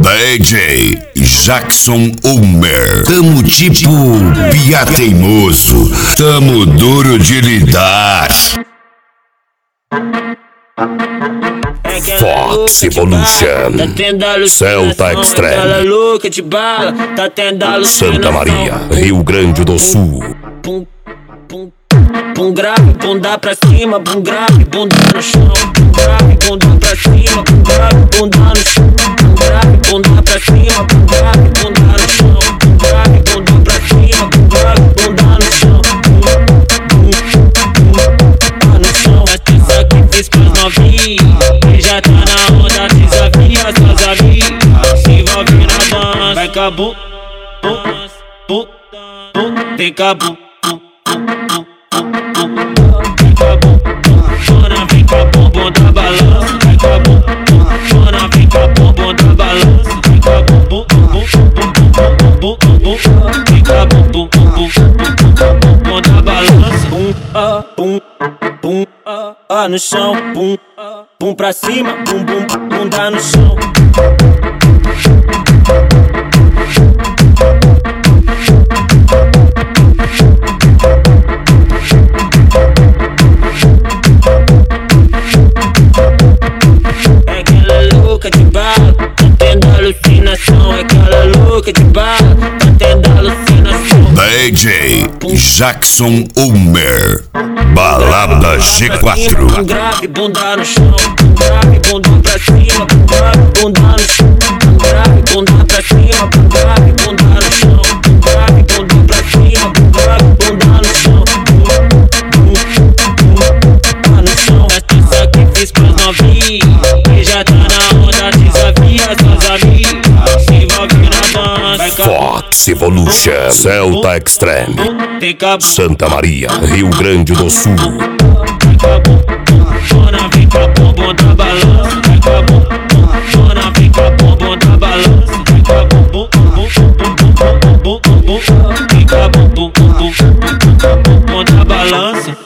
DJ Jackson Homer. Tamo tipo pia teimoso, tamo duro de lidar. Fox Evolution, Celta Extreme, Santa Maria, Rio Grande do Sul. Bum grave, bunda pra cima, bum grave, bunda no chão. Bum grave, bunda pra cima, bum grave, bunda no chão. Bum grave, bunda pra cima, bum grave, bunda no chão. Bum grave, bunda pra cima, bum grave, bunda no chão. No chão, essa que fiz pros novinhos. E já tá na onda, desafia suas amigas. Se envolve na dança, vai cabum, vem cabum. Chora, vem com a bumbum da balança. Vai com a bumbum, chora, vem com a bumbum da balança. Vem com a bumbum, vem com a bumbum da balança. Bum, no chão. Bum pra cima, bunda no chão. De bala, tá tendo alucinação. É aquela louca de bala, tá tendo alucinação. DJ Jackson Homer, Balada G4. Bum grave, bunda no chão. Bum grave, bunda pra cima. Bum grave, bunda no chão. Bum grave, bunda pra cima. Bum grave, bunda no chão. Bum grave, bunda pra cima. Bum grave, bunda no chão. No chão, essa que fiz pros novinhos. E já tá na onda, desafia suas amigas. Se envolve na dança. Fox Evolution, Celta Extreme, Santa Maria, Rio Grande do Sul. Vai com a bumbum, chora, vem com a bumbum da balança. Vai com a bumbum, chora, vem com a bumbum da balança. Vai com a bumbum, vem com a bumbum da balança.